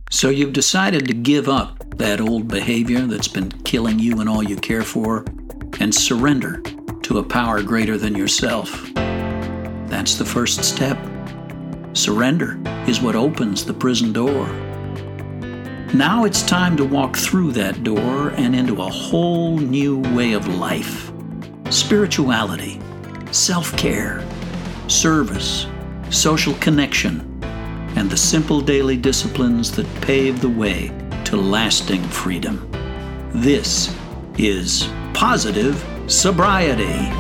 So you've decided to give up that old behavior that's been killing you and all you care for and surrender to a power greater than yourself. That's the first step. Surrender is what opens the prison door. Now it's time to walk through that door and into a whole new way of life. Spirituality, self-care, service, social connection, and the simple daily disciplines that pave the way to lasting freedom. This is Positive Sobriety.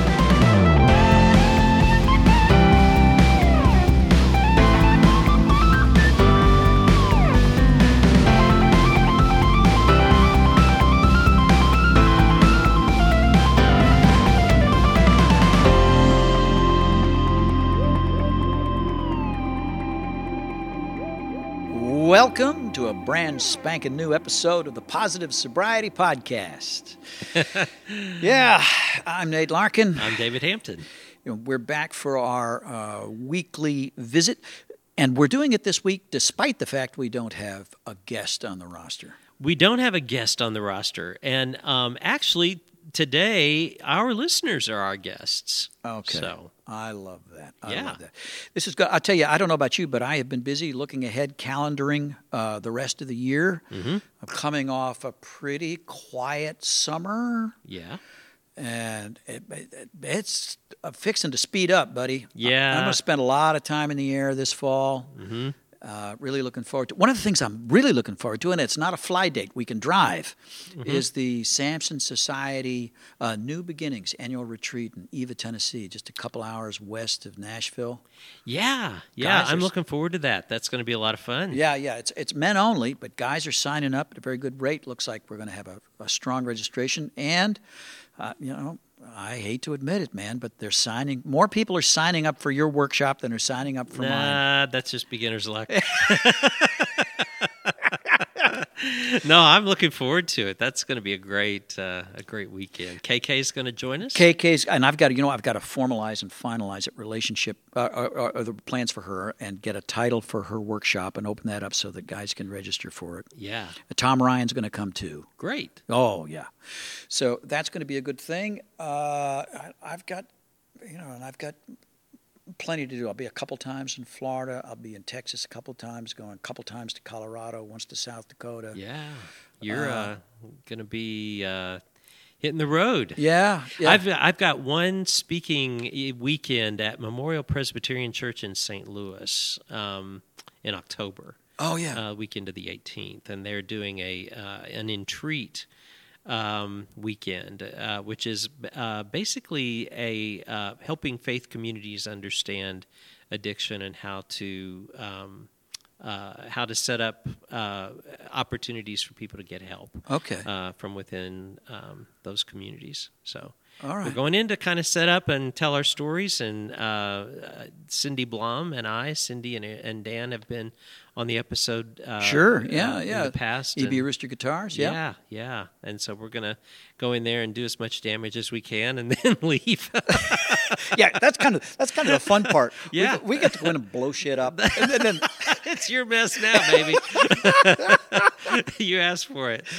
Welcome to a brand spanking new episode of the Positive Sobriety Podcast. Yeah, I'm Nate Larkin. I'm David Hampton. We're back for our weekly visit, and we're doing it this week despite the fact we don't have a guest on the roster. We don't have a guest on the roster, and actually today our listeners are our guests. Okay. So I love that. I love that. This is good. I'll tell you, I don't know about you, but I have been busy looking ahead, calendaring the rest of the year. Mm-hmm. I'm coming off a pretty quiet summer. Yeah. And it's fixing to speed up, buddy. Yeah. I'm going to spend a lot of time in the air this fall. Mm-hmm. Really looking forward to. One of the things I'm really looking forward to, and it's not a fly date, we can drive, is the Samson Society New Beginnings annual retreat in Eva, Tennessee, just a couple hours west of Nashville. Yeah, I'm looking forward to that. That's going to be a lot of fun. Yeah, it's men only, but guys are signing up at a very good rate. Looks like we're going to have a strong registration, and I hate to admit it, man, but more people are signing up for your workshop than are signing up for mine. That's just beginner's luck. No, I'm looking forward to it. That's going to be a great weekend. KK's going to join us. And I've got to formalize and finalize that relationship, or the plans for her, and get a title for her workshop and open that up so that guys can register for it. Yeah. Tom Ryan's going to come too. Great. Oh yeah. So that's going to be a good thing. I've got plenty to do. I'll be a couple times in Florida. I'll be in Texas a couple times, going a couple times to Colorado, once to South Dakota. Yeah. You're going to be hitting the road. Yeah. I've got one speaking weekend at Memorial Presbyterian Church in St. Louis in October. Oh, yeah. Weekend of the 18th. And they're doing an entreat weekend, which is basically a helping faith communities understand addiction and how to set up opportunities for people to get help. Okay. From within those communities. So all right. We're going in to kind of set up and tell our stories, and Cindy Blom and Cindy and Dan have been on the episode in the past. EB Rooster Guitars, yeah. And so we're going to go in there and do as much damage as we can and then leave. Yeah, that's kind of the fun part. Yeah. We get to go in and blow shit up. And then it's your mess now, baby. You asked for it.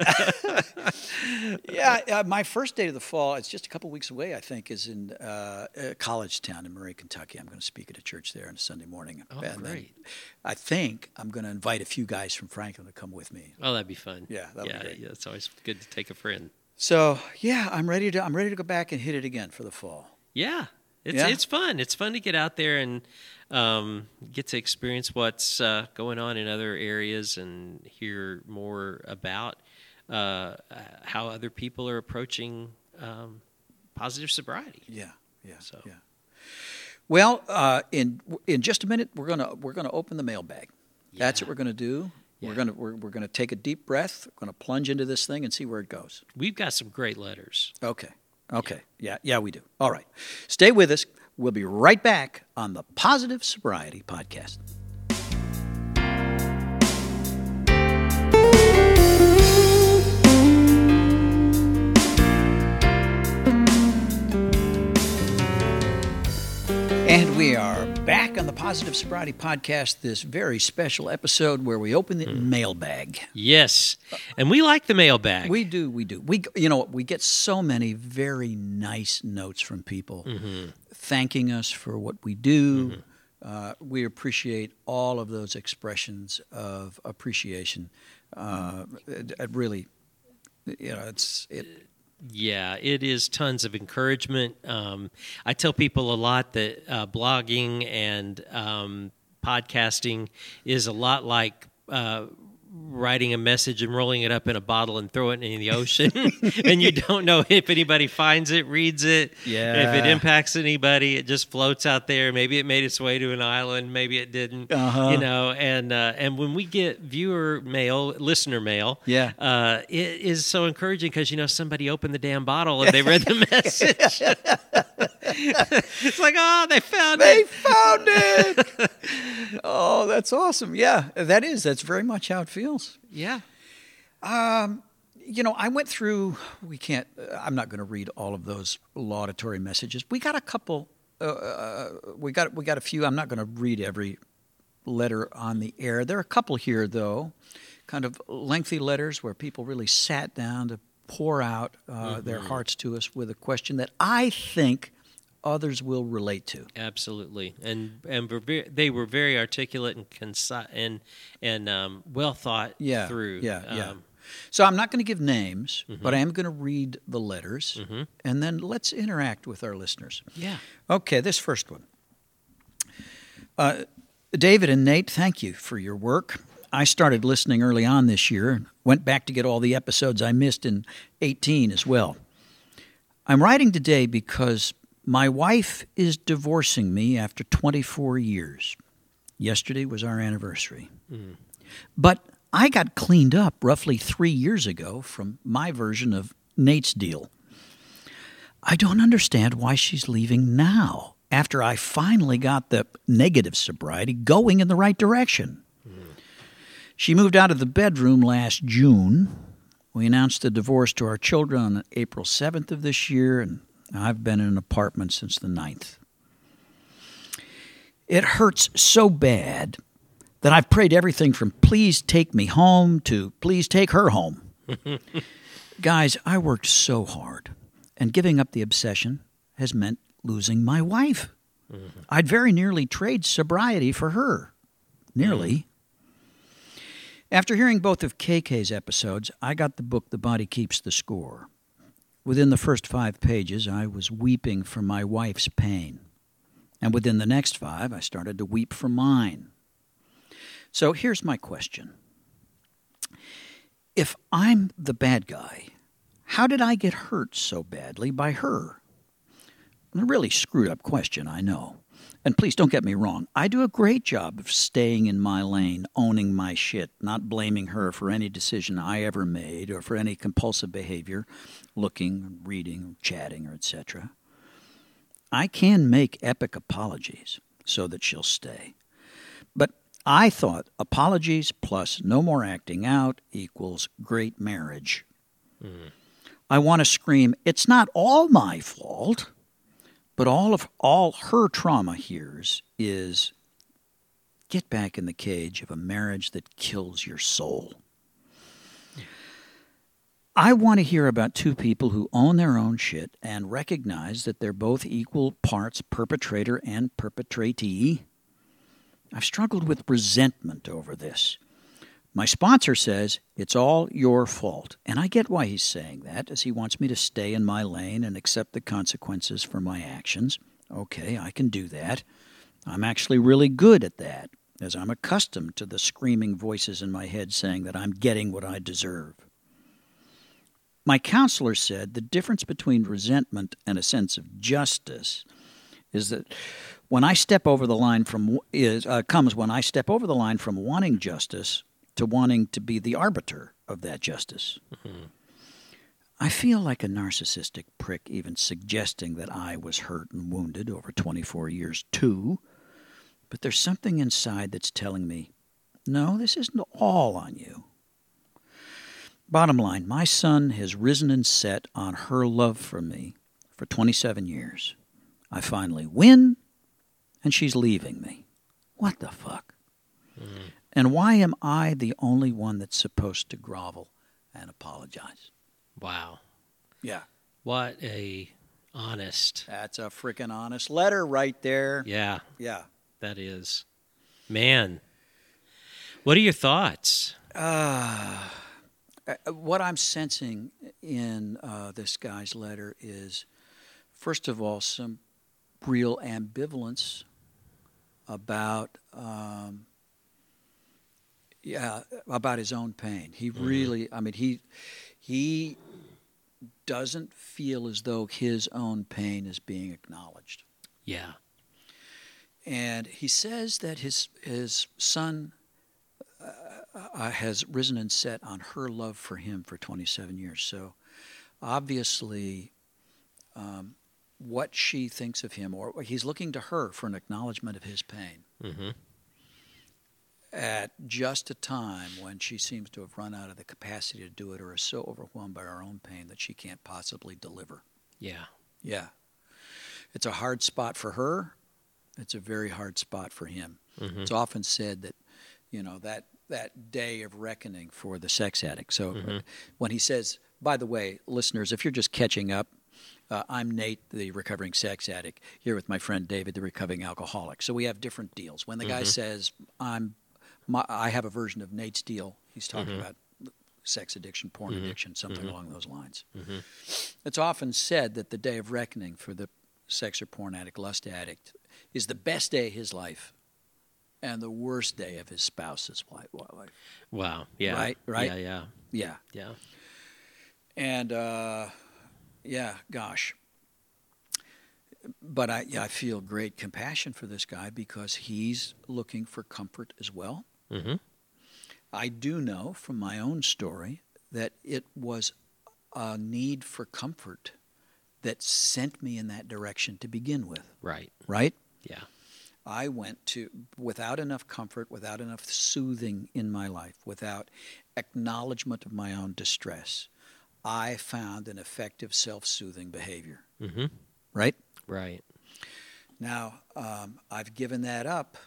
Yeah, my first date of the fall, it's just a couple weeks away, I think, is in College Town in Murray, Kentucky. I'm going to speak at a church there on a Sunday morning. Oh, and great. I think I'm going to invite a few guys from Franklin to come with me. Oh, that'd be fun. Yeah, that'd be great. Yeah, it's always good to take a friend. So, yeah, I'm ready to go back and hit it again for the fall. Yeah. It's fun. It's fun to get out there and get to experience what's going on in other areas and hear more about how other people are approaching positive sobriety. Yeah. So. Yeah. Well, in just a minute, we're gonna open the mailbag. Yeah. That's what we're gonna do. Yeah. We're gonna take a deep breath. We're gonna plunge into this thing and see where it goes. We've got some great letters. Okay. Yeah, we do. All right. Stay with us. We'll be right back on the Positive Sobriety Podcast. And we are Back on the Positive Sobriety Podcast, this very special episode where we open the mailbag. Yes, and we like the mailbag. We do. We get so many very nice notes from people thanking us for what we do. We appreciate all of those expressions of appreciation. It really, Yeah, it is tons of encouragement. I tell people a lot that blogging and podcasting is a lot like writing a message and rolling it up in a bottle and throwing it in the ocean. And you don't know if anybody finds it, reads it, if it impacts anybody. It just floats out there. Maybe it made its way to an island. Maybe it didn't. And when we get viewer mail, listener mail, it is so encouraging because, somebody opened the damn bottle and they read the message. It's like, oh, they found it. Oh, that's awesome. Yeah, that's very much how it feels. Yeah. I went through, I'm not going to read all of those laudatory messages. We got a couple, we got a few. I'm not going to read every letter on the air. There are a couple here, though, kind of lengthy letters where people really sat down to pour out their hearts to us with a question that I think others will relate to. Absolutely, and they were very articulate and concise and well thought through. So I'm not going to give names, but I am going to read the letters, and then let's interact with our listeners. Yeah. Okay, this first one. David and Nate, thank you for your work. I started listening early on this year and went back to get all the episodes I missed in 2018 as well. I'm writing today because my wife is divorcing me after 24 years. Yesterday was our anniversary. But I got cleaned up roughly 3 years ago from my version of Nate's deal. I don't understand why she's leaving now, after I finally got the negative sobriety going in the right direction. She moved out of the bedroom last June. We announced the divorce to our children on April 7th of this year, and I've been in an apartment since the 9th. It hurts so bad that I've prayed everything from please take me home to please take her home. Guys, I worked so hard, and giving up the obsession has meant losing my wife. I'd very nearly trade sobriety for her. Nearly. After hearing both of KK's episodes, I got the book The Body Keeps the Score. Within the first 5 pages, I was weeping for my wife's pain. And within the next 5, I started to weep for mine. So here's my question. If I'm the bad guy, how did I get hurt so badly by her? A really screwed up question, I know. And please don't get me wrong. I do a great job of staying in my lane, owning my shit, not blaming her for any decision I ever made or for any compulsive behavior, looking, reading, chatting, or etc. I can make epic apologies so that she'll stay. But I thought apologies plus no more acting out equals great marriage. I want to scream, it's not all my fault. But all her trauma hears is get back in the cage of a marriage that kills your soul. I want to hear about 2 people who own their own shit and recognize that they're both equal parts perpetrator and perpetratee. I've struggled with resentment over this. My sponsor says it's all your fault, and I get why he's saying that, as he wants me to stay in my lane and accept the consequences for my actions. Okay, I can do that. I'm actually really good at that, as I'm accustomed to the screaming voices in my head saying that I'm getting what I deserve. My counselor said the difference between resentment and a sense of justice is that when I step over the line comes when I step over the line from wanting justice to wanting to be the arbiter of that justice. I feel like a narcissistic prick even suggesting that I was hurt and wounded over 24 years too, but there's something inside that's telling me, no, this isn't all on you. Bottom line, my son has risen and set on her love for me for 27 years. I finally win, and she's leaving me. What the fuck? Mm. And why am I the only one that's supposed to grovel and apologize? Wow. Yeah. What a honest. That's a freaking honest letter right there. Yeah. Yeah. That is. Man. What are your thoughts? What I'm sensing in this guy's letter is, first of all, some real ambivalence about about his own pain. He really, I mean, he doesn't feel as though his own pain is being acknowledged. Yeah. And he says that his son has risen and set on her love for him for 27 years. So obviously what she thinks of him, or he's looking to her for an acknowledgement of his pain. Mm-hmm. At just a time when she seems to have run out of the capacity to do it, or is so overwhelmed by her own pain that she can't possibly deliver. Yeah. Yeah. It's a hard spot for her. It's a very hard spot for him. Mm-hmm. It's often said that, that day of reckoning for the sex addict. So when he says, by the way, listeners, if you're just catching up, I'm Nate, the recovering sex addict, here with my friend David, the recovering alcoholic. So we have different deals. When the guy says, I have a version of Nate's deal, he's talking about sex addiction, porn addiction, something along those lines. Mm-hmm. It's often said that the day of reckoning for the sex or porn addict, lust addict, is the best day of his life and the worst day of his spouse's life. Wow. Yeah. Right? Yeah. And, gosh. But I feel great compassion for this guy because he's looking for comfort as well. Mm-hmm. I do know from my own story that it was a need for comfort that sent me in that direction to begin with. Right? Yeah. I went to, without enough comfort, without enough soothing in my life, without acknowledgement of my own distress, I found an effective self-soothing behavior. Mm-hmm. Right? Right. Now, I've given that up,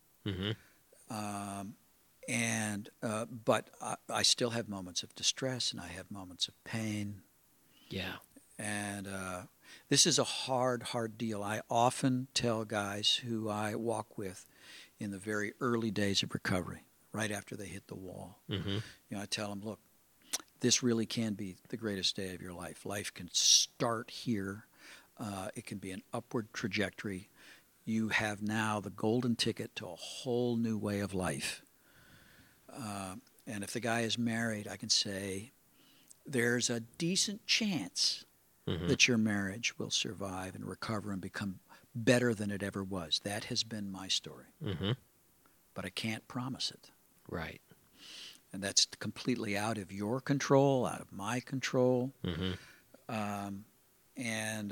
but I still have moments of distress and I have moments of pain. Yeah. And this is a hard deal. I often tell guys who I walk with in the very early days of recovery, right after they hit the wall, I tell them, look, this really can be the greatest day of your life. Life can start here. It can be an upward trajectory. You have now the golden ticket to a whole new way of life. And if the guy is married, I can say there's a decent chance that your marriage will survive and recover and become better than it ever was. That has been my story. But I can't promise it. Right. And that's completely out of your control, out of my control. And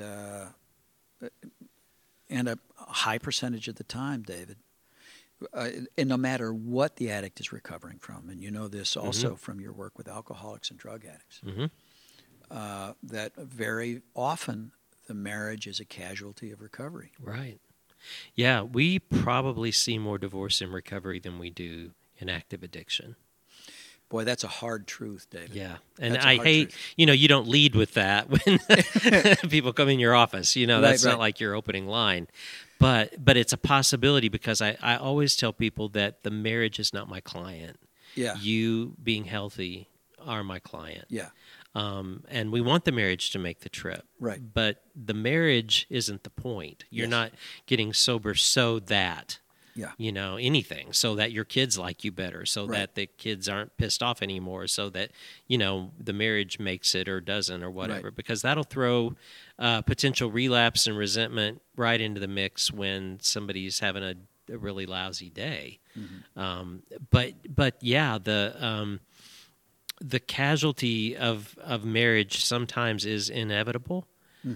a high percentage of the time, David, and no matter what the addict is recovering from, and you know this also from your work with alcoholics and drug addicts, that very often the marriage is a casualty of recovery. Right. Yeah, we probably see more divorce in recovery than we do in active addiction. Boy, that's a hard truth, David. Yeah, and I hate, you don't lead with that when people come in your office. That's not like your opening line. But it's a possibility because I always tell people that the marriage is not my client. Yeah. You being healthy are my client. Yeah. And we want the marriage to make the trip. Right. But the marriage isn't the point. You're not getting sober so that... anything, so that your kids like you better, so that the kids aren't pissed off anymore, so that, the marriage makes it or doesn't or whatever, because that'll throw potential relapse and resentment right into the mix when somebody's having a really lousy day. But yeah, the casualty of marriage sometimes is inevitable,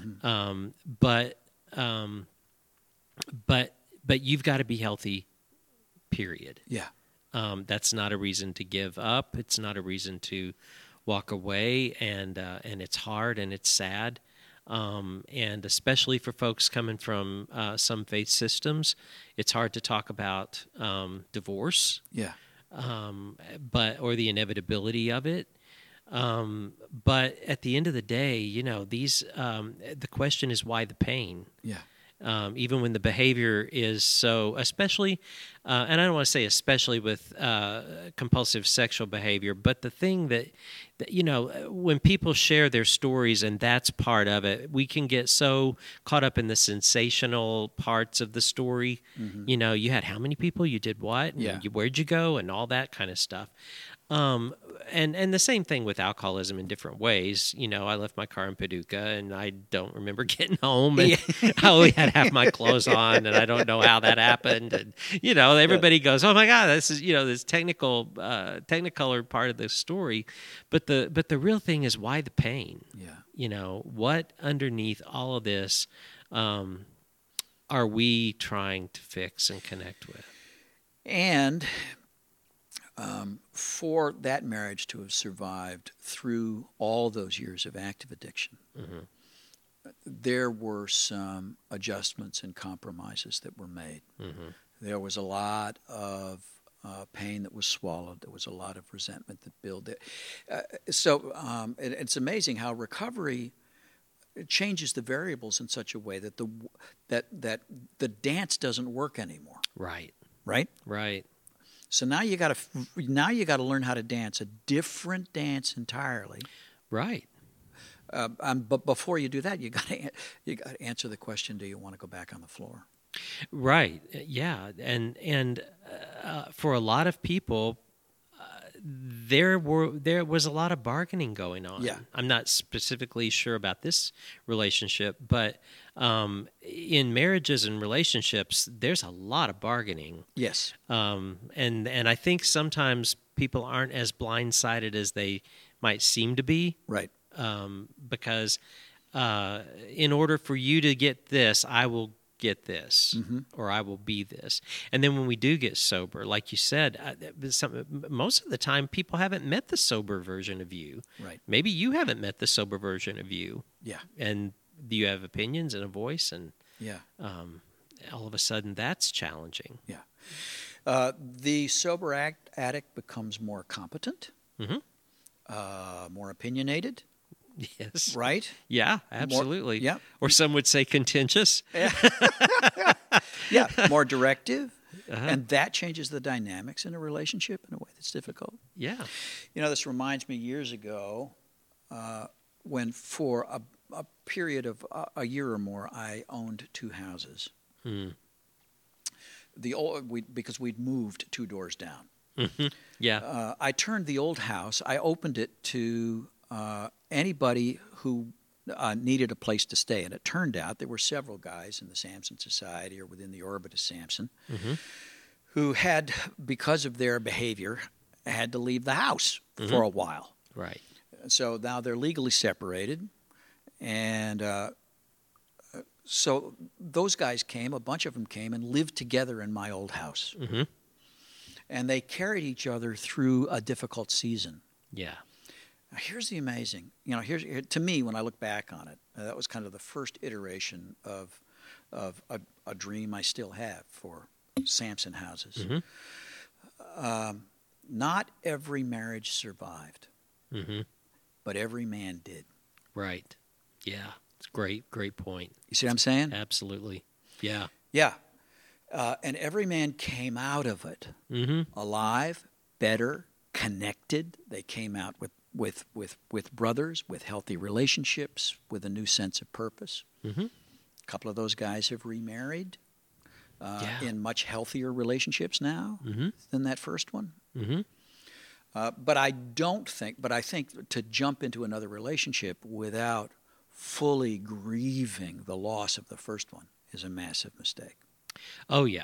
but you've got to be healthy, period. Yeah. That's not a reason to give up. It's not a reason to walk away, and it's hard and it's sad. And especially for folks coming from some faith systems, it's hard to talk about divorce. Yeah. Or the inevitability of it. But at the end of the day, the question is why the pain? Yeah. Even when the behavior is so, especially, and I don't want to say especially with compulsive sexual behavior, but the thing that when people share their stories, and that's part of it, we can get so caught up in the sensational parts of the story. Mm-hmm. You had how many people, you did what, and where'd you go, and all that kind of stuff. And the same thing with alcoholism in different ways. I left my car in Paducah, and I don't remember getting home, and I only had half my clothes on, and I don't know how that happened. And everybody goes, "Oh my God, this is this technicolor part of the story," but the real thing is why the pain. Yeah. What underneath all of this are we trying to fix and connect with? And for that marriage to have survived through all those years of active addiction, mm-hmm. there were some adjustments and compromises that were made. Mm-hmm. There was a lot of pain that was swallowed. There was a lot of resentment that built. It's amazing how recovery changes the variables in such a way that the dance doesn't work anymore. Right. Right. Right. So now you got to learn how to dance a different dance entirely. Right. But before you do that, you got to answer the question: do you want to go back on the floor? Right. Yeah. And for a lot of people, there was a lot of bargaining going on. Yeah. I'm not specifically sure about this relationship, but in marriages and relationships, there's a lot of bargaining. Yes. And I think sometimes people aren't as blindsided as they might seem to be. Right. Because in order for you to get this, I will get this, mm-hmm. or I will be this. And then when we do get sober, like you said, most of the time people haven't met the sober version of you. Right. Maybe you haven't met the sober version of you. Yeah. And you have opinions and a voice, and all of a sudden that's challenging. Yeah. The sober addict becomes more competent, mm-hmm. More opinionated. Yes. Right? Yeah, absolutely. Yeah. Or some would say contentious. Yeah, more directive. Uh-huh. And that changes the dynamics in a relationship in a way that's difficult. Yeah. This reminds me years ago when for a period of a year or more, I owned 2 houses. Mm. Because we'd moved 2 doors down. Mm-hmm. Yeah. I turned the old house, I opened it to anybody who needed a place to stay. And it turned out there were several guys in the Samson Society or within the orbit of Samson mm-hmm. who had, because of their behavior, had to leave the house mm-hmm. for a while. Right. So now they're legally separated. And so those guys came, a bunch of them came and lived together in my old house. Mm-hmm. And they carried each other through a difficult season. Yeah. Now, here's the amazing, to me, when I look back on it, that was kind of the first iteration of a dream I still have for Samson houses. Mm-hmm. Not every marriage survived, mm-hmm. but every man did. Right. Yeah. It's great point. You see what I'm saying? Absolutely. Yeah. Yeah. And every man came out of it mm-hmm. alive, better, connected. They came out with brothers, with healthy relationships, with a new sense of purpose. Mm-hmm. A couple of those guys have remarried in much healthier relationships now mm-hmm. than that first one. Mm-hmm. But I think to jump into another relationship without fully grieving the loss of the first one is a massive mistake. Oh, yeah.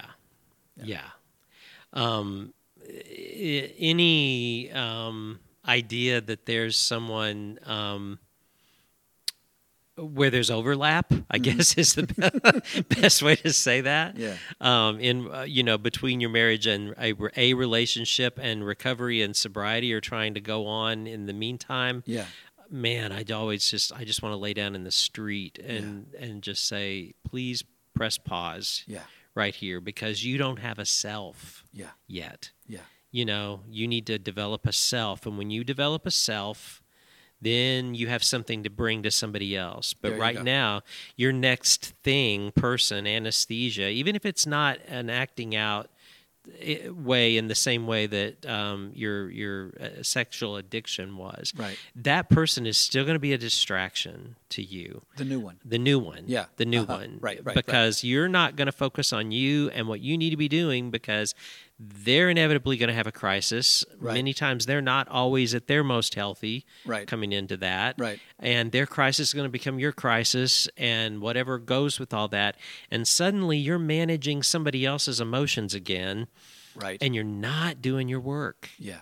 Any idea that there's someone where there's overlap, I guess is the best way to say that. Yeah. Between your marriage and a relationship and recovery and sobriety are trying to go on in the meantime. Yeah. man, I just want to lay down in the street and just say, please press pause right here, because you don't have a self yet. Yeah. You need to develop a self. And when you develop a self, then you have something to bring to somebody else. But right now, your next person, anesthesia, even if it's not an acting out way in the same way that your sexual addiction was, right, that person is still going to be a distraction to you. The new one. Yeah. The new one. Right. Because you're not going to focus on you and what you need to be doing, because they're inevitably going to have a crisis. Right. Many times they're not always at their most healthy coming into that. Right. And their crisis is going to become your crisis and whatever goes with all that. And suddenly you're managing somebody else's emotions again. Right. And you're not doing your work. Yeah.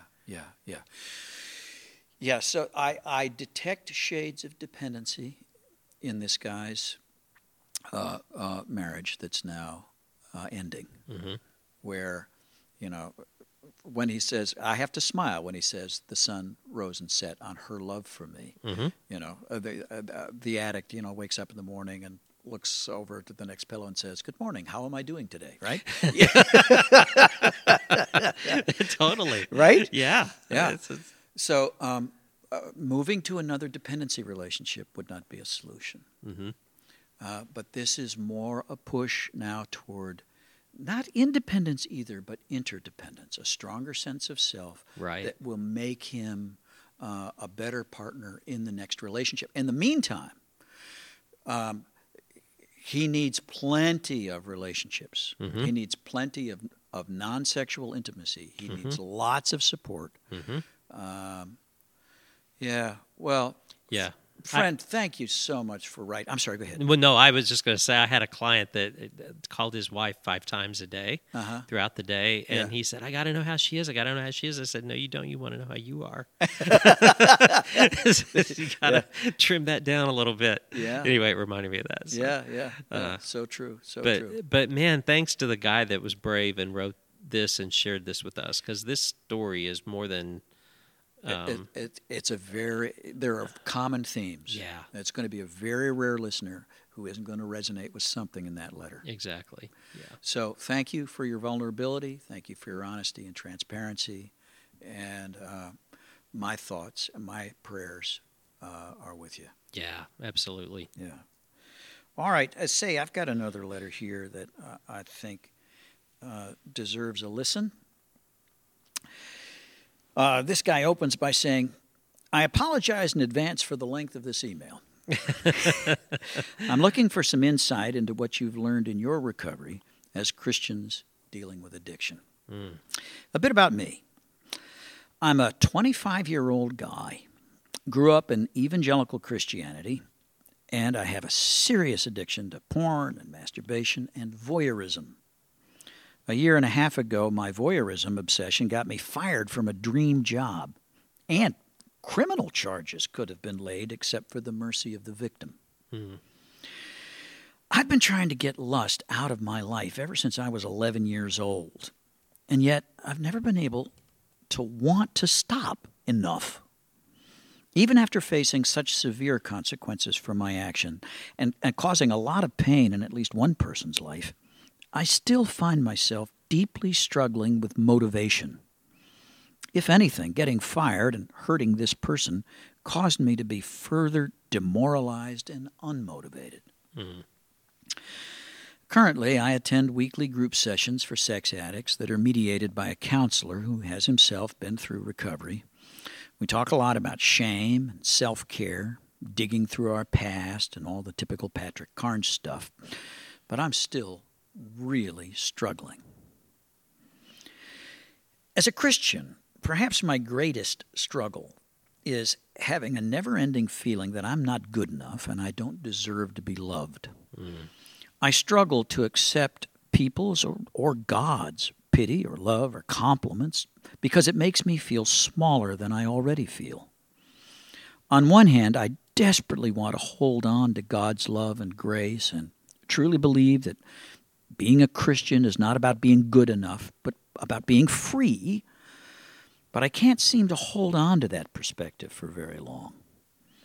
So I detect shades of dependency in this guy's marriage that's now ending, where, when he says, I have to smile when he says the sun rose and set on her love for me. The addict, wakes up in the morning and looks over to the next pillow and says, good morning, how am I doing today, right? Totally. Right? Yeah. So moving to another dependency relationship would not be a solution. But this is more a push now toward not independence either, but interdependence, a stronger sense of self that will make him a better partner in the next relationship. In the meantime, he needs plenty of relationships. He needs plenty of non-sexual intimacy. He needs lots of support. Friend, thank you so much for writing. I'm sorry, go ahead. Well, no, I was just going to say I had a client that called his wife 5 times a day throughout the day, and he said, I got to know how she is. I said, no, you don't. You want to know how you are. You got to trim that down a little bit. Yeah. Anyway, it reminded me of that. So. So true. True. But, man, thanks to the guy that was brave and wrote this and shared this with us, because this story is more than... there are common themes. Yeah. It's going to be a very rare listener who isn't going to resonate with something in that letter. Exactly. Yeah. So thank you for your vulnerability. Thank you for your honesty and transparency. And my thoughts and my prayers are with you. Yeah, absolutely. Yeah. All right. I've got another letter here that I think deserves a listen. This guy opens by saying, I apologize in advance for the length of this email. I'm looking for some insight into what you've learned in your recovery as Christians dealing with addiction. A bit about me. I'm a 25-year-old guy, grew up in evangelical Christianity, and I have a serious addiction to porn and masturbation and voyeurism. A year and a half ago, my voyeurism obsession got me fired from a dream job, and criminal charges could have been laid except for the mercy of the victim. I've been trying to get lust out of my life ever since I was 11 years old, and yet I've never been able to want to stop enough. Even after facing such severe consequences for my action and causing a lot of pain in at least one person's life, I still find myself deeply struggling with motivation. If anything, getting fired and hurting this person caused me to be further demoralized and unmotivated. Currently, I attend weekly group sessions for sex addicts that are mediated by a counselor who has himself been through recovery. We talk a lot about shame and self-care, digging through our past and all the typical Patrick Carnes stuff, but I'm still really struggling. As a Christian, perhaps my greatest struggle is having a never-ending feeling that I'm not good enough and I don't deserve to be loved. I struggle to accept people's or God's pity or love or compliments because it makes me feel smaller than I already feel. On one hand, I desperately want to hold on to God's love and grace and truly believe that being a Christian is not about being good enough, but about being free. But I can't seem to hold on to that perspective for very long.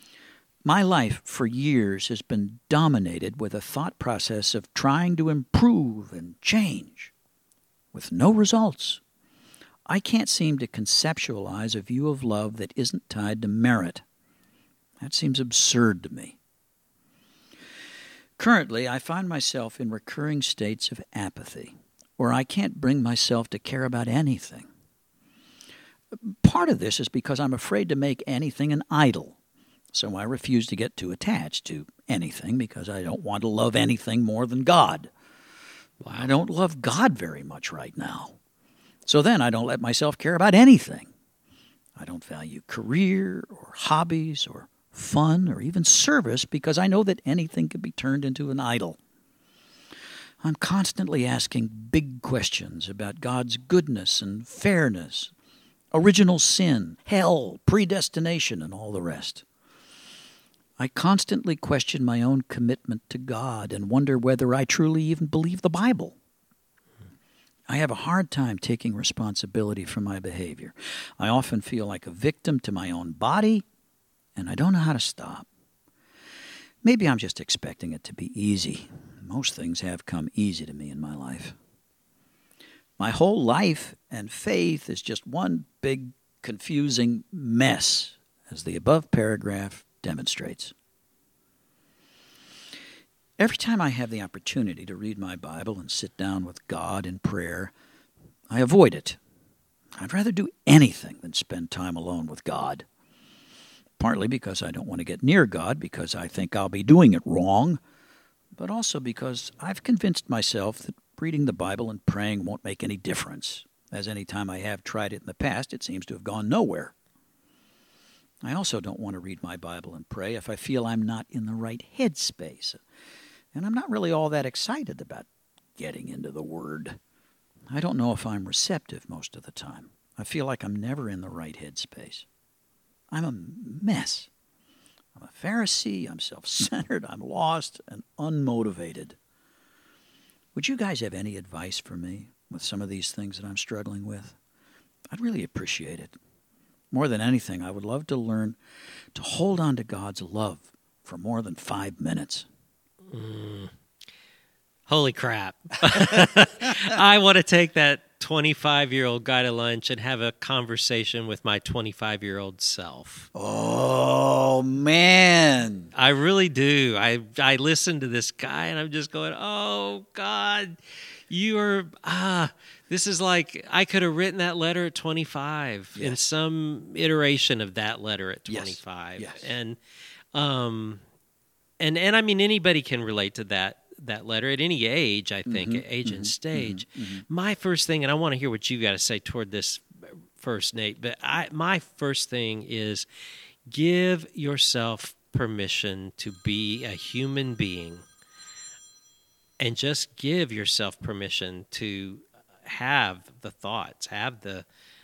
My life for years has been dominated with a thought process of trying to improve and change, with no results. I can't seem to conceptualize a view of love that isn't tied to merit. That seems absurd to me. Currently, I find myself in recurring states of apathy, where I can't bring myself to care about anything. Part of this is because I'm afraid to make anything an idol, so I refuse to get too attached to anything because I don't want to love anything more than God. Well, I don't love God very much right now. So then I don't let myself care about anything. I don't value career or hobbies or fun or even service because I know that anything can be turned into an idol. I'm constantly asking big questions about God's goodness and fairness, original sin, hell, predestination, and all the rest. I constantly question my own commitment to God and wonder whether I truly even believe the Bible. I have a hard time taking responsibility for my behavior. I often feel like a victim to my own body, and I don't know how to stop. Maybe I'm just expecting it to be easy. Most things have come easy to me in my life. My whole life and faith is just one big, confusing mess, as the above paragraph demonstrates. Every time I have the opportunity to read my Bible and sit down with God in prayer, I avoid it. I'd rather do anything than spend time alone with God. Partly because I don't want to get near God because I think I'll be doing it wrong, but also because I've convinced myself that reading the Bible and praying won't make any difference, as any time I have tried it in the past, it seems to have gone nowhere. I also don't want to read my Bible and pray if I feel I'm not in the right headspace. And I'm not really all that excited about getting into the Word. I don't know if I'm receptive most of the time. I feel like I'm never in the right headspace. I'm a mess. I'm a Pharisee, I'm self-centered, I'm lost and unmotivated. Would you guys have any advice for me with some of these things that I'm struggling with? I'd really appreciate it. More than anything, I would love to learn to hold on to God's love for more than 5 minutes. Holy crap. I want to take that 25-year-old guy to lunch and have a conversation with my 25-year-old self. Oh, man. I really do. I listen to this guy and I'm just going, oh, God, you are, this is like I could have written that letter at 25 in some iteration of that letter at 25. Yes. And I mean, anybody can relate to that letter at any age, I think, age and stage. My first thing, and I want to hear what you got to say toward this first, Nate, but my first thing is give yourself permission to be a human being and just give yourself permission to have the thoughts, have the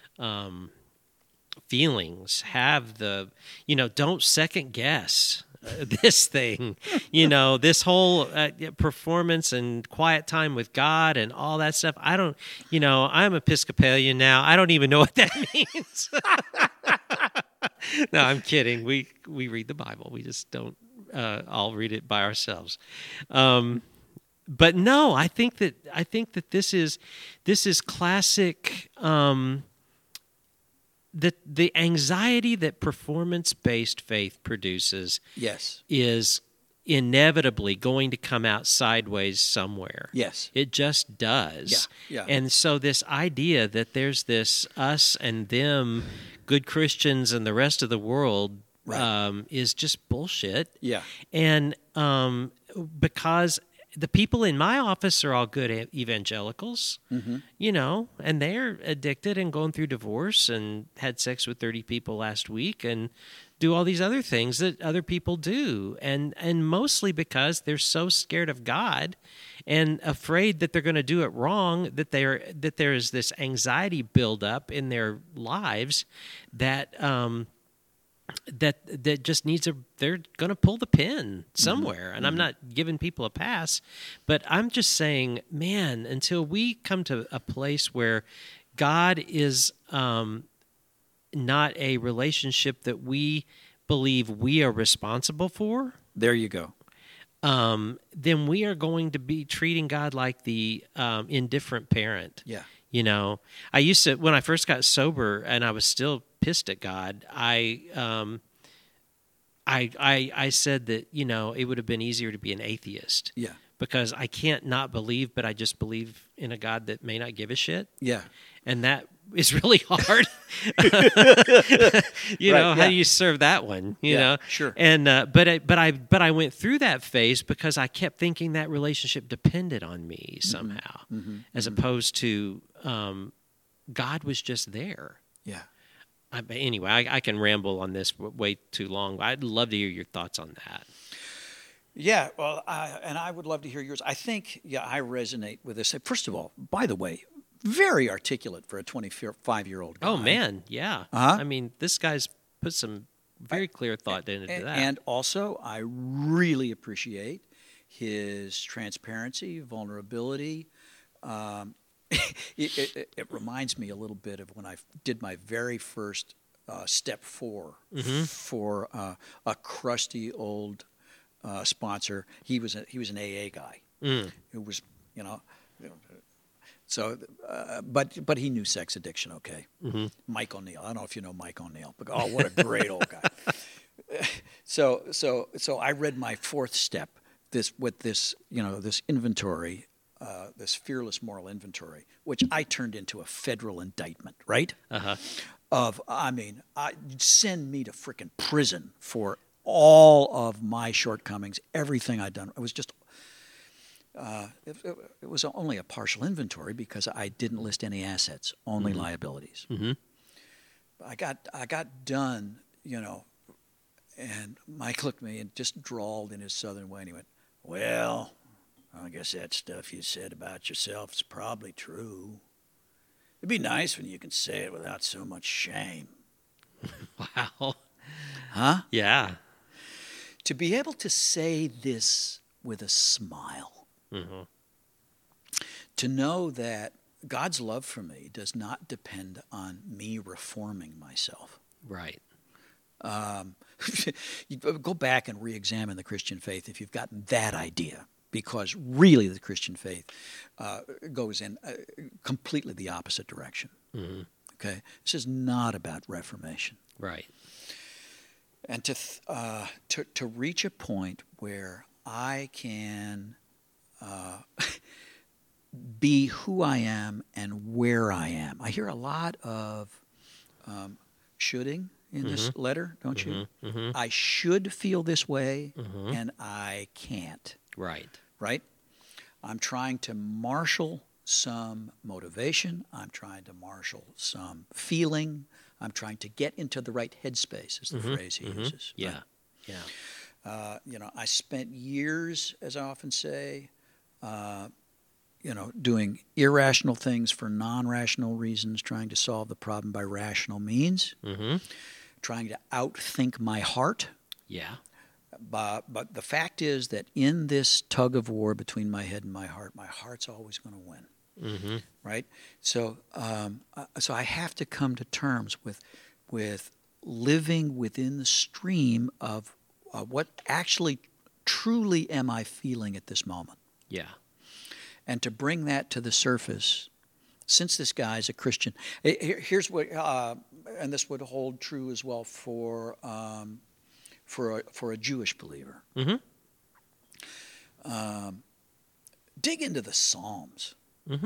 feelings, have the, don't second guess this thing, this whole performance and quiet time with God and all that stuff. I don't, I'm Episcopalian now. I don't even know what that means. No, I'm kidding. We read the Bible. We just don't all read it by ourselves. But no, I think that this is classic. The anxiety that performance-based faith produces is inevitably going to come out sideways somewhere. Yes. It just does. Yeah. And so this idea that there's this us and them, good Christians and the rest of the world, is just bullshit. Yeah. And because the people in my office are all good evangelicals, and they're addicted and going through divorce and had sex with 30 people last week and do all these other things that other people do. And mostly because they're so scared of God and afraid that they're going to do it wrong, that there is this anxiety buildup in their lives that that just needs they're going to pull the pin somewhere. And I'm not giving people a pass, but I'm just saying, man, until we come to a place where God is not a relationship that we believe we are responsible for, there you go. Then we are going to be treating God like the indifferent parent. Yeah. You know, I used to, when I first got sober and I was still pissed at God, I said that, you know, it would have been easier to be an atheist. Yeah. Because I can't not believe, but I just believe in a God that may not give a shit. Yeah. And that is really hard. You know, how do you serve that one? You know, sure. And but I went through that phase because I kept thinking that relationship depended on me somehow, as opposed to God was just there. Yeah. Anyway, I can ramble on this way too long. I'd love to hear your thoughts on that. Yeah, well, and I would love to hear yours. I think, I resonate with this. First of all, by the way, very articulate for a 25-year-old guy. Oh, man, yeah. Uh-huh. I mean, this guy's put some very clear thought into that. And also, I really appreciate his transparency, vulnerability. It reminds me a little bit of when I did my very first step 4 for a crusty old sponsor. He was an AA guy. Who was, so, but he knew sex addiction. Okay, Mike O'Neill. I don't know if you know Mike O'Neill, but what a great old guy. So I read my 4th step this inventory, this fearless moral inventory, which I turned into a federal indictment, right? Send me to frickin' prison for all of my shortcomings, everything I'd done. It was just, it was only a partial inventory because I didn't list any assets, only liabilities. I got done, and Mike looked at me and just drawled in his southern way, and he went, "Well, I guess that stuff you said about yourself is probably true. It'd be nice when you can say it without so much shame." Wow. Huh? Yeah. To be able to say this with a smile, to know that God's love for me does not depend on me reforming myself. Right. You go back and re-examine the Christian faith if you've gotten that idea, because really the Christian faith goes in completely the opposite direction. Okay, this is not about reformation. Right. And to reach a point where I can be who I am and where I am. I hear a lot of shoulding in this letter, don't you? I should feel this way, and I can't. Right. Right? I'm trying to marshal some motivation. I'm trying to marshal some feeling. I'm trying to get into the right headspace, is the phrase he uses. Yeah, right? Yeah. I spent years, as I often say, doing irrational things for non-rational reasons, trying to solve the problem by rational means, trying to outthink my heart. Yeah. But the fact is that in this tug of war between my head and my heart's always going to win. Right? So I have to come to terms with living within the stream of what actually truly am I feeling at this moment. Yeah. And to bring that to the surface, since this guy is a Christian, here's what, and this would hold true as well for a Jewish believer. Dig into the Psalms.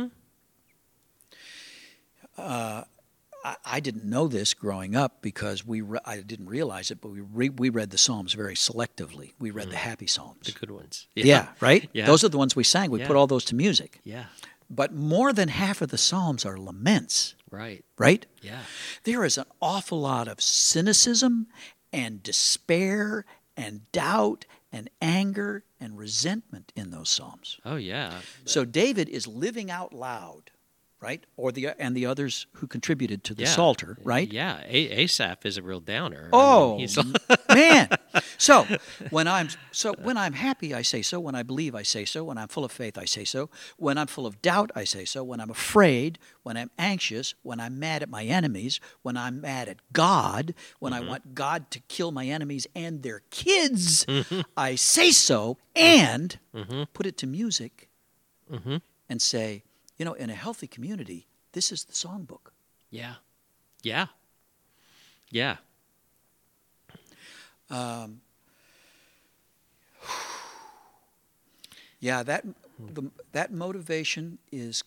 I didn't know this growing up because I didn't realize it, but we read the Psalms very selectively. We read the happy Psalms. The good ones. Yeah, right? Yeah. Those are the ones we sang. We put all those to music. Yeah. But more than half of the Psalms are laments. Right. Right? Yeah. There is an awful lot of cynicism and despair and doubt and anger and resentment in those Psalms. Oh, yeah. So David is living out loud right? Or the others who contributed to the Psalter, right? Yeah, Asaph is a real downer. Oh, man. So when I'm happy, I say so. When I believe, I say so. When I'm full of faith, I say so. When I'm full of doubt, I say so. When I'm afraid, when I'm anxious, when I'm mad at my enemies, when I'm mad at God, when I want God to kill my enemies and their kids, I say so and put it to music and say, in a healthy community, this is the songbook. Yeah. Yeah. Yeah. That motivation is,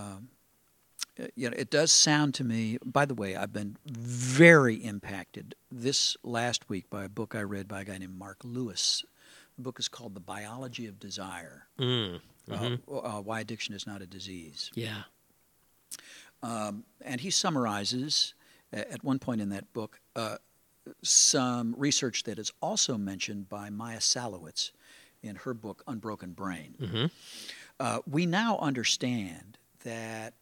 it does sound to me. By the way, I've been very impacted this last week by a book I read by a guy named Mark Lewis. The book is called The Biology of Desire. Why Addiction is Not a Disease. Yeah. And he summarizes at one point in that book some research that is also mentioned by Maya Salowitz in her book Unbroken Brain. We now understand that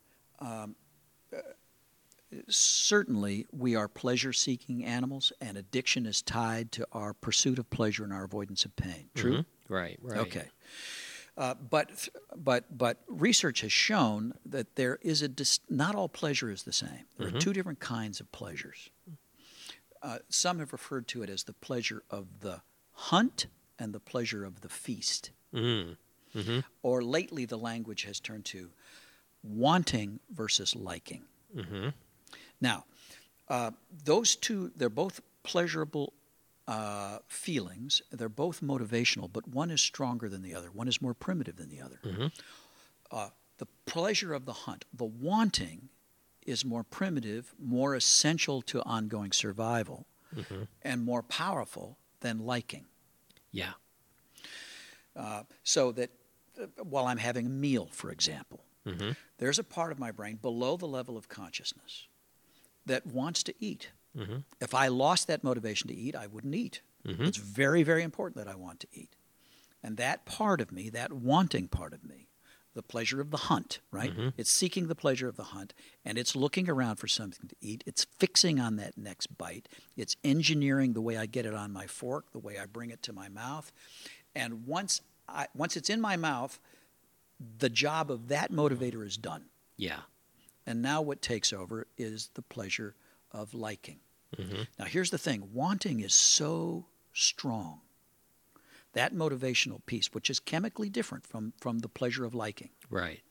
certainly we are pleasure-seeking animals, and addiction is tied to our pursuit of pleasure and our avoidance of pain. True? Right. Okay. But research has shown that there is not all pleasure is the same. There are two different kinds of pleasures. Some have referred to it as the pleasure of the hunt and the pleasure of the feast. Or lately the language has turned to wanting versus liking. Now, those two, they're both pleasurable feelings. They're both motivational, but one is stronger than the other. One is more primitive than the other. The pleasure of the hunt, the wanting, is more primitive, more essential to ongoing survival, and more powerful than liking. Yeah. So that while I'm having a meal, for example, there's a part of my brain below the level of consciousness that wants to eat. If I lost that motivation to eat, I wouldn't eat. It's very, very important that I want to eat. And that part of me, that wanting part of me, the pleasure of the hunt, right? It's seeking the pleasure of the hunt, and it's looking around for something to eat. It's fixing on that next bite. It's engineering the way I get it on my fork, the way I bring it to my mouth. And once it's in my mouth, the job of that motivator is done. Yeah. And now what takes over is the pleasure of liking. Now here's the thing. Wanting is so strong. That motivational piece, which is chemically different from the pleasure of liking. Right.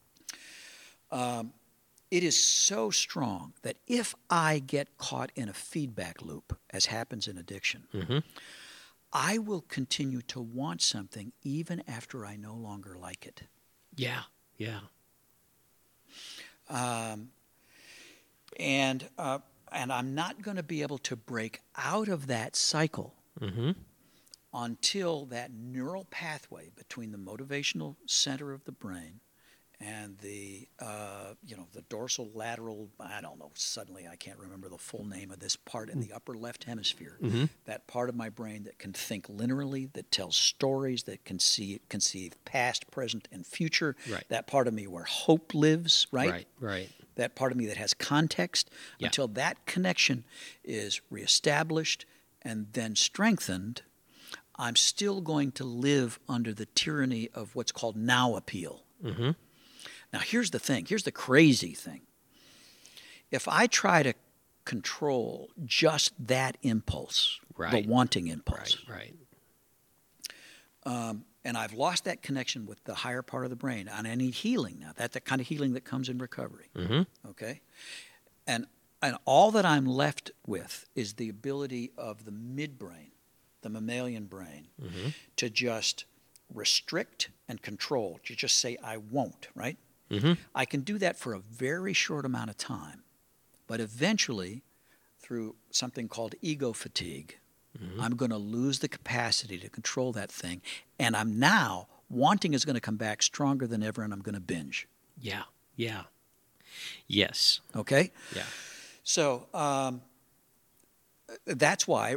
It is so strong that if I get caught in a feedback loop, as happens in addiction, I will continue to want something even after I no longer like it. Yeah, yeah. And I'm not going to be able to break out of that cycle until that neural pathway between the motivational center of the brain and the dorsal lateral, I don't know, suddenly I can't remember the full name of this part in the upper left hemisphere, that part of my brain that can think linearly, that tells stories, that can conceive past, present, and future, that part of me where hope lives, right? That part of me that has context, until that connection is reestablished and then strengthened, I'm still going to live under the tyranny of what's called now appeal. Now, here's the thing. Here's the crazy thing. If I try to control just that impulse, the wanting impulse, and I've lost that connection with the higher part of the brain, and I need healing now. That's the kind of healing that comes in recovery. Okay? And all that I'm left with is the ability of the midbrain, the mammalian brain, to just restrict and control, to just say, I won't, right? I can do that for a very short amount of time, but eventually, through something called ego fatigue, I'm going to lose the capacity to control that thing, and I'm now, wanting is going to come back stronger than ever, and I'm going to binge. Yeah, yeah. Yes. Okay? Yeah. So that's why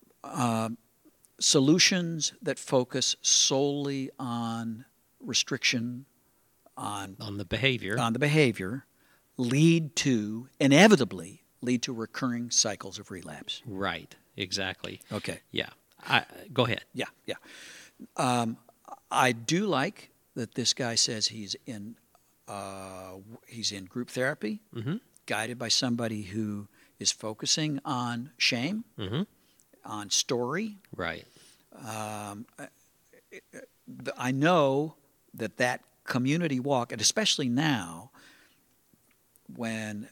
solutions that focus solely on restriction, on the behavior, inevitably lead to recurring cycles of relapse. Right. Exactly. Okay. Yeah. Go ahead. Yeah. I do like that this guy says he's in group therapy, guided by somebody who is focusing on shame, on story. Right. I know that community walk, and especially now, when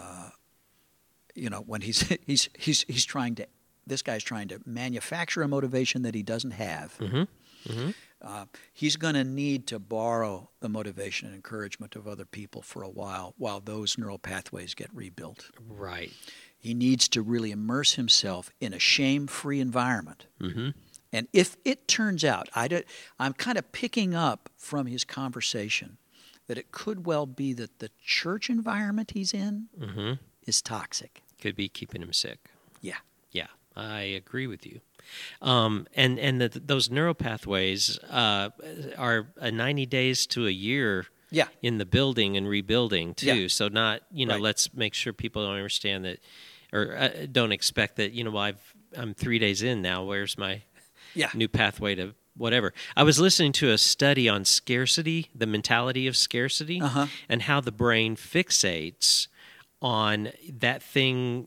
when he's trying to, this guy's trying to manufacture a motivation that he doesn't have. He's going to need to borrow the motivation and encouragement of other people for a while those neural pathways get rebuilt. Right. He needs to really immerse himself in a shame-free environment. And if it turns out, I'm kind of picking up from his conversation that it could well be that the church environment he's in is toxic. Could be keeping him sick. Yeah. Yeah, I agree with you. Those neural pathways are 90 days to a year in the building and rebuilding too. Yeah. So not, right. Let's make sure people don't understand that, or don't expect that, I'm 3 days in now, where's my new pathway to whatever. I was listening to a study on scarcity, the mentality of scarcity, and how the brain fixates on that thing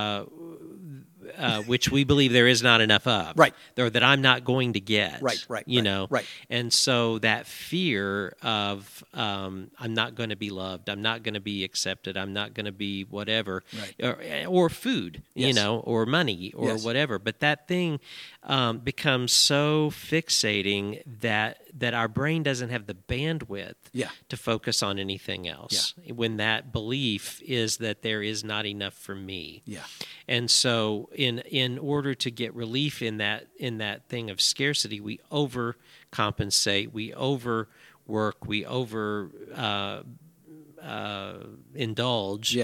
which we believe there is not enough of, right? Or that I'm not going to get, right? Right. And so that fear of I'm not going to be loved, I'm not going to be accepted, I'm not going to be whatever, right. or food, yes. Or money, or yes. whatever. But that thing becomes so fixating that our brain doesn't have the bandwidth to focus on anything else. When that belief is that there is not enough for me. Yeah. And so in order to get relief in that thing of scarcity, we overcompensate, we overwork, we indulge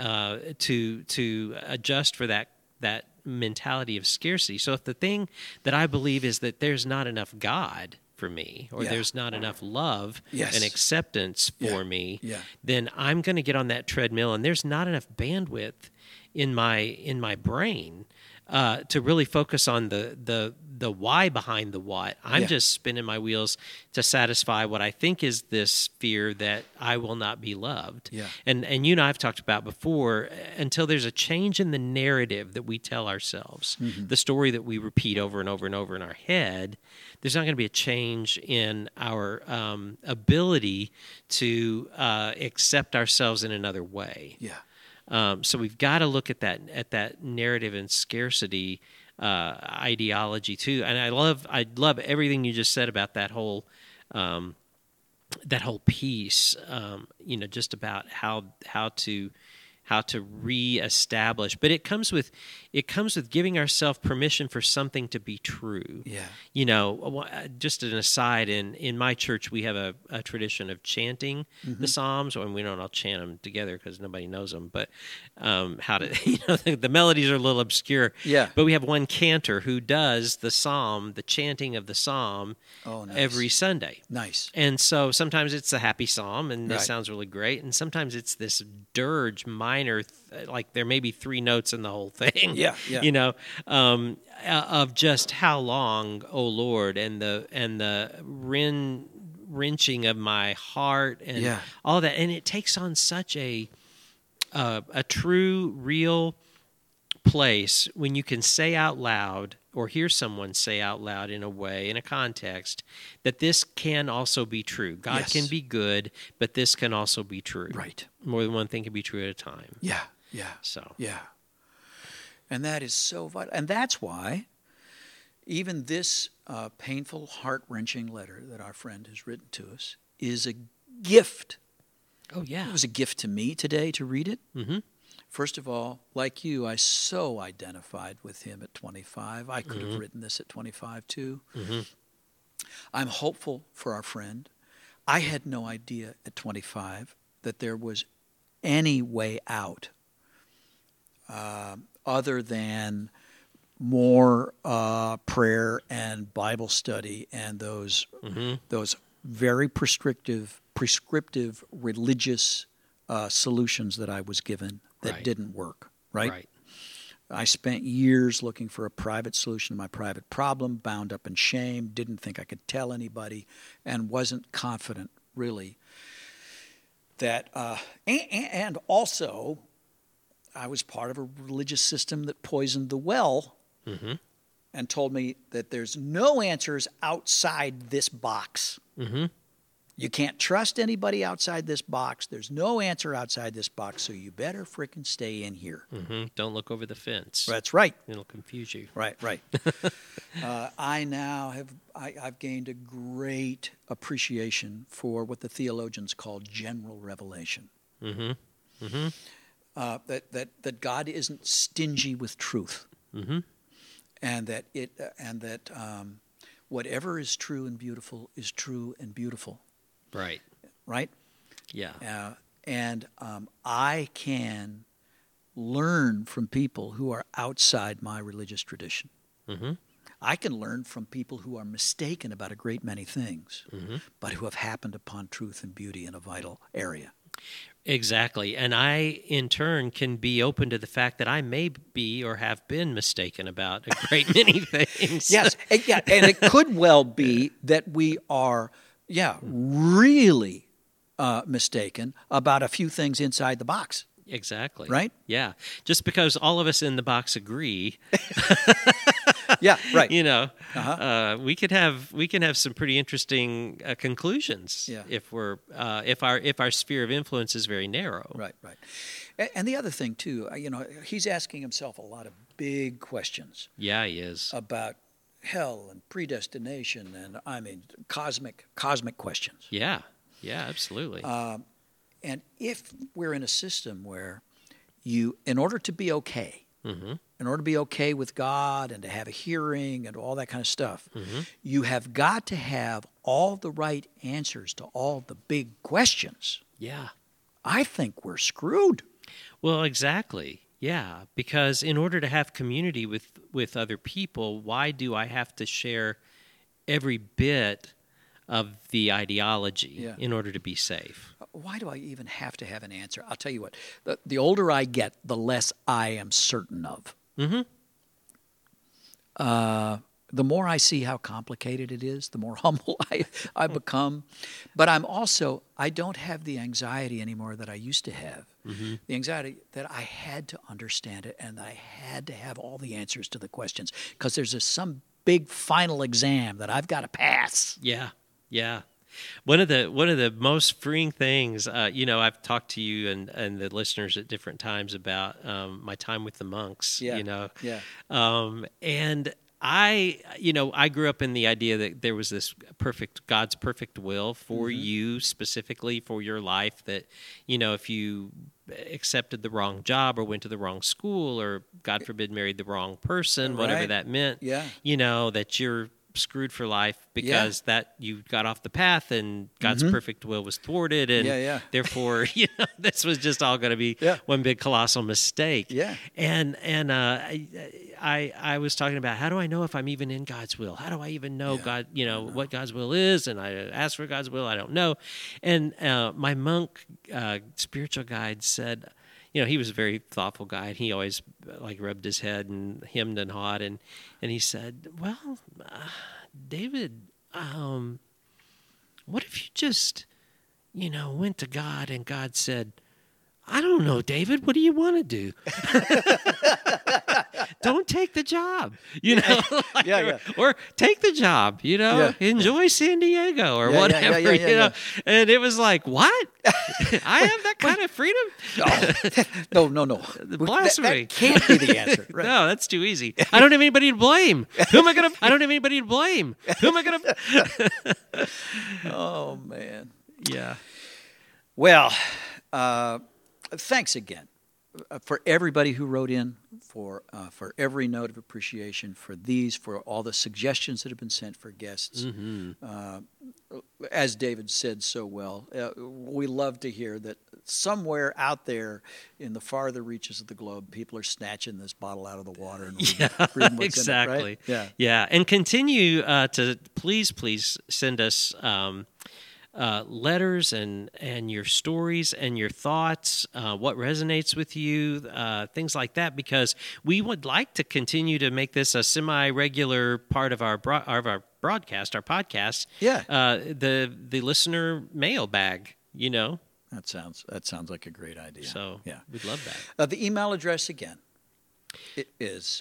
to adjust for that mentality of scarcity. So if the thing that I believe is that there's not enough God for me, or there's not enough love and acceptance for me, then I'm going to get on that treadmill, and there's not enough bandwidth in my brain to really focus on the why behind the what. I'm just spinning my wheels to satisfy what I think is this fear that I will not be loved. Yeah. And you and I have talked about before, until there's a change in the narrative that we tell ourselves, the story that we repeat over and over and over in our head, there's not going to be a change in our ability to accept ourselves in another way. Yeah. So we've got to look at that narrative and scarcity ideology too. And I love everything you just said about that whole piece. Just about how to reestablish, but it comes with giving ourselves permission for something to be true. Yeah. Just an aside, in my church we have a tradition of chanting the Psalms, and we don't all chant them together because nobody knows them. But the melodies are a little obscure. Yeah. But we have one cantor who does the chanting of the Psalm every Sunday. Nice. And so sometimes it's a happy psalm, and it sounds really great, and sometimes it's this dirge minor, like there may be 3 notes in the whole thing. Yeah. Of just how long, O Lord, and the wrenching of my heart, and all that, and it takes on such a true, real place when you can say out loud, or hear someone say out loud in a way, in a context, that this can also be true. God can be good, but this can also be true. Right. More than one thing can be true at a time. Yeah. So. Yeah. And that is so vital. And that's why even this painful, heart-wrenching letter that our friend has written to us is a gift. Oh, yeah. It was a gift to me today to read it. Mm-hmm. First of all, like you, I so identified with him at 25. I could have written this at 25 too. Mm-hmm. I'm hopeful for our friend. I had no idea at 25 that there was any way out other than more prayer and Bible study and those very prescriptive religious solutions that I was given that Right. didn't work, right? Right. I spent years looking for a private solution to my private problem, bound up in shame, didn't think I could tell anybody, and wasn't confident, really, that, and also, I was part of a religious system that poisoned the well Mm-hmm. and told me that there's no answers outside this box. Mm-hmm. You can't trust anybody outside this box. There's no answer outside this box, so you better frickin' stay in here. Mm-hmm. Don't look over the fence. That's right. It'll confuse you. Right. I now I've gained a great appreciation for what the theologians call general revelation. Mm-hmm. Mm-hmm. That God isn't stingy with truth, Mm-hmm. and that whatever is true and beautiful is true and beautiful. Right. Right. Yeah. And I can learn from people who are outside my religious tradition. Mm-hmm. I can learn from people who are mistaken about a great many things, Mm-hmm. but who have happened upon truth and beauty in a vital area. Exactly. And I, in turn, can be open to the fact that I may be or have been mistaken about a great many things. Yes, and it could well be that we are, really mistaken about a few things inside the box. Exactly. Right? Yeah. Just because all of us in the box agree, Yeah, right. we can have some pretty interesting conclusions Yeah. if we're if our sphere of influence is very narrow. Right. And the other thing too, he's asking himself a lot of big questions Yeah, he is. about hell and predestination, and cosmic questions. Yeah, absolutely. And if we're in a system where in order to be okay, Mm-hmm. in order to be okay with God and to have a hearing and all that kind of stuff, Mm-hmm. you have got to have all the right answers to all the big questions. Yeah. I think we're screwed. Well, exactly. Yeah, because in order to have community with other people, why do I have to share every bit of the ideology in order to be safe? Why do I even have to have an answer? I'll tell you what, the older I get, the less I am certain of. Mm-hmm. The more I see how complicated it is, the more humble I become. But I don't have the anxiety anymore that I used to have. Mm-hmm. The anxiety that I had to understand it and I had to have all the answers to the questions because there's some big final exam that I've got to pass. Yeah. One of the most freeing things, I've talked to you and the listeners at different times about my time with the monks. Yeah. And I grew up in the idea that there was this God's perfect will for you, specifically for your life, that, if you accepted the wrong job or went to the wrong school or, God forbid, married the wrong person, whatever that meant, that you're screwed for life because that you got off the path and God's perfect will was thwarted, and therefore this was just all going to be one big colossal mistake. And I was talking about, how do I know if I'm even in God's will? How do I even know God, what God's will is? And I asked for God's will, I don't know. And my monk spiritual guide said, he was a very thoughtful guy, and he always rubbed his head and hemmed and hawed, and he said, well, David, what if you just, went to God and God said, I don't know, David, what do you want to do? Don't take the job, or take the job, enjoy San Diego or whatever, And it was like, what? I have that kind of freedom? No. Blasphemy. That can't be the answer. Right? No, that's too easy. I don't have anybody to blame. Who am I going to? I don't have anybody to blame. Who am I going to? Oh, man. Yeah. Well, thanks again for everybody who wrote in, for every note of appreciation, for all the suggestions that have been sent for guests. As David said so well, we love to hear that somewhere out there in the farther reaches of the globe, people are snatching this bottle out of the water and reading what's exactly. in it, right? Yeah. And continue to please send us letters and your stories and your thoughts, what resonates with you, things like that, because we would like to continue to make this a semi-regular part of our broadcast, our podcast. Yeah. The listener mailbag, you know. That sounds like a great idea. So yeah, we'd love that. The email address again, it is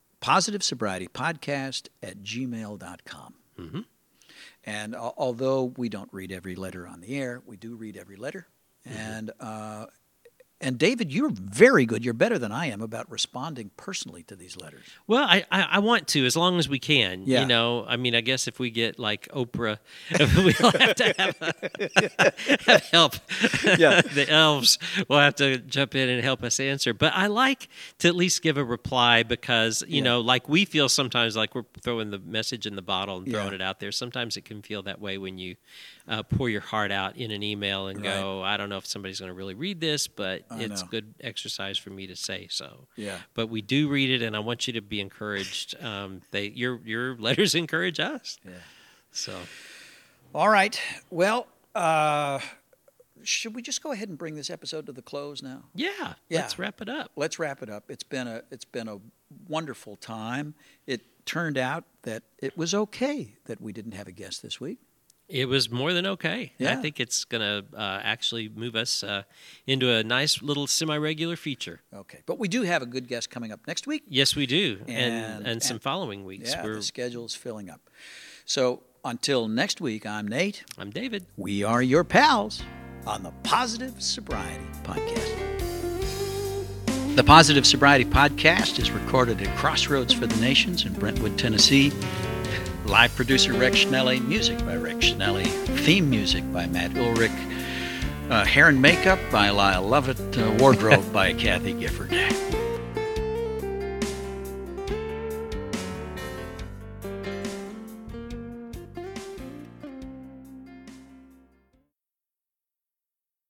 positivesobrietypodcast@gmail.com. Mm-hmm. And although we don't read every letter on the air, we do read every letter. Mm-hmm. And David, you're very good. You're better than I am about responding personally to these letters. Well, I want to, as long as we can. Yeah. You know, I mean, I guess if we get like Oprah, we'll have to have help. Yeah. The elves will have to jump in and help us answer. But I like to at least give a reply because, you know, like we feel sometimes like we're throwing the message in the bottle and throwing it out there. Sometimes it can feel that way when you pour your heart out in an email and go, I don't know if somebody's going to really read this, but it's good exercise for me to say so. Yeah. But we do read it, and I want you to be encouraged. Your letters encourage us. Yeah. So. All right. Well, should we just go ahead and bring this episode to the close now? Yeah. Let's wrap it up. Let's wrap it up. It's been a wonderful time. It turned out that it was okay that we didn't have a guest this week. It was more than okay. Yeah. I think it's going to actually move us into a nice little semi-regular feature. Okay. But we do have a good guest coming up next week. Yes, we do. And some following weeks. Yeah, the schedule's filling up. So until next week, I'm Nate. I'm David. We are your pals on the Positive Sobriety Podcast. The Positive Sobriety Podcast is recorded at Crossroads for the Nations in Brentwood, Tennessee. Live producer Rex Schnelly, music by Rex Schnelly, theme music by Matt Ulrich, hair and makeup by Lyle Lovett, wardrobe by Kathy Gifford.